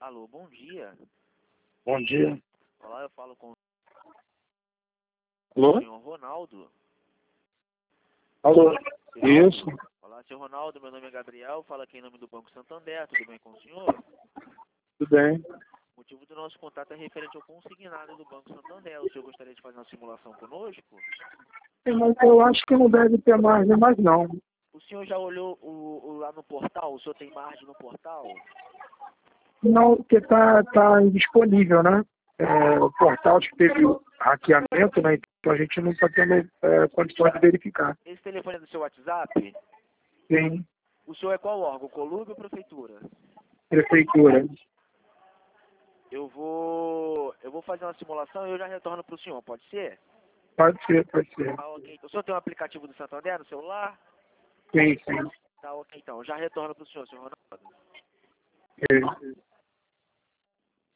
Alô, bom dia. Bom dia. Olá, eu falo com o Alô? senhor Ronaldo. Alô? Isso. Olá, senhor Ronaldo, meu nome é Gabriel, falo aqui em nome do Banco Santander, tudo bem com o senhor? Tudo bem? O motivo do nosso contato é referente ao consignado do Banco Santander. O senhor gostaria de fazer uma simulação conosco? Mas eu acho que não deve ter margem mais não. O senhor já olhou lá no portal? O senhor tem margem no portal? Não, porque tá indisponível, né? O portal acho que teve hackeamento, né? Então a gente não está tendo condições de verificar. Esse telefone é do seu WhatsApp? Tem O senhor é qual órgão? Colúbio ou prefeitura? prefeitura. Eu vou fazer uma simulação e eu já retorno para o senhor, pode ser? Pode ser, pode ser. Tá ok. O senhor tem um aplicativo do Santander no celular? Sim, sim. Tá ok, então. Eu já retorno para o senhor, senhor Ronaldo. É.